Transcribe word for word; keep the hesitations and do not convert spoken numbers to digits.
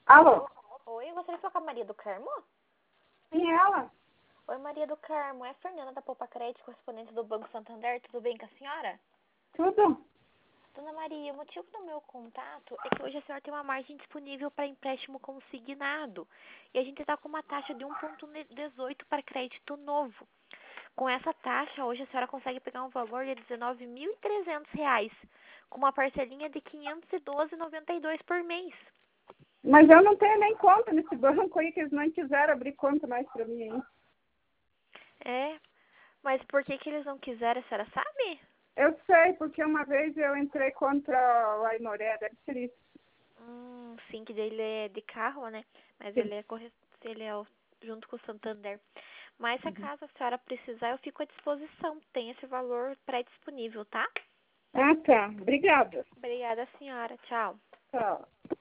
Alô? Oi, eu gostaria de falar com a Maria do Carmo? Quem é ela? Oi, Maria do Carmo, é a Fernanda da Poupa Crédito, correspondente do Banco Santander. Tudo bem com a senhora? Tudo? Dona Maria, o motivo do meu contato é que hoje a senhora tem uma margem disponível para empréstimo consignado. E a gente está com uma taxa de um vírgula dezoito para crédito novo. Com essa taxa, hoje a senhora consegue pegar um valor de dezenove mil e trezentos reais, com uma parcelinha de quinhentos e doze reais e noventa e dois centavos por mês. Mas eu não tenho nem conta nesse banco aí, que eles não quiseram abrir conta mais pra mim, hein? É, mas por que que eles não quiseram, a senhora sabe? Eu sei, porque uma vez eu entrei contra o Aimoré, deve ser isso. Hum, sim, que dele é de carro, né? Mas ele é, corre... ele é o- junto com o Santander. Mas se acaso a senhora precisar, eu fico à disposição. Tem esse valor pré-disponível, tá? Ah, tá. Obrigada. Obrigada, senhora. Tchau. Tchau.